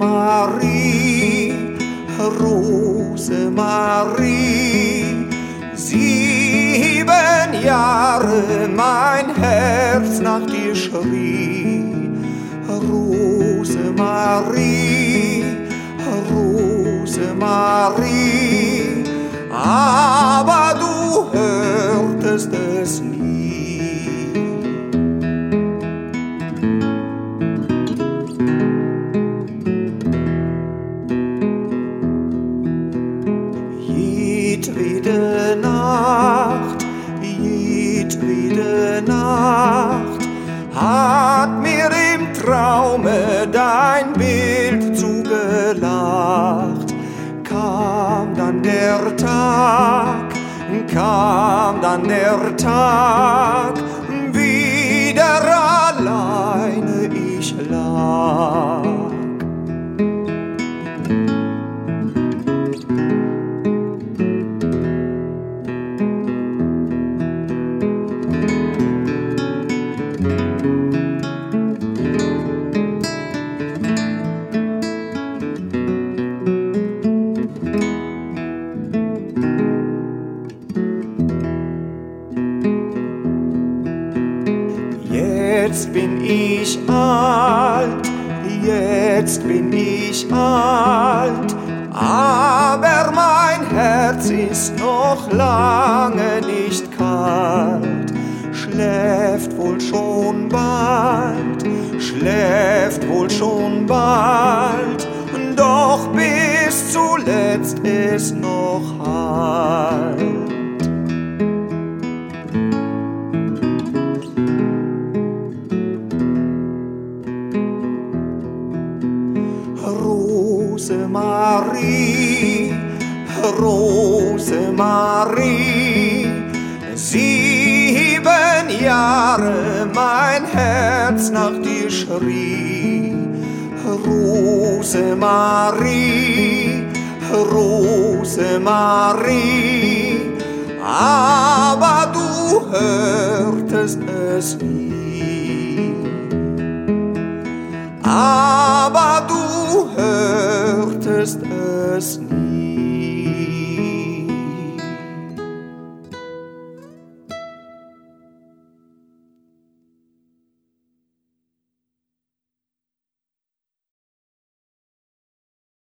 Rosemarie, Rosemarie, 7 Jahre mein Herz nach dir schrie. Rosemarie, Rosemarie, aber du hörtest es nie. Jedwede Nacht hat mir im Traume dein Bild zugelacht. Kam dann der Tag, wieder alleine ich lag. Jetzt bin ich alt, aber mein Herz ist noch lange nicht kalt. Schläft wohl schon bald, doch bis zuletzt es noch halt. Rosemarie, Rosemarie, 7 Jahre mein Herz nach dir schrie. Rosemarie, Rosemarie, aber du hörtest es nie. Aber du hörtest es nie.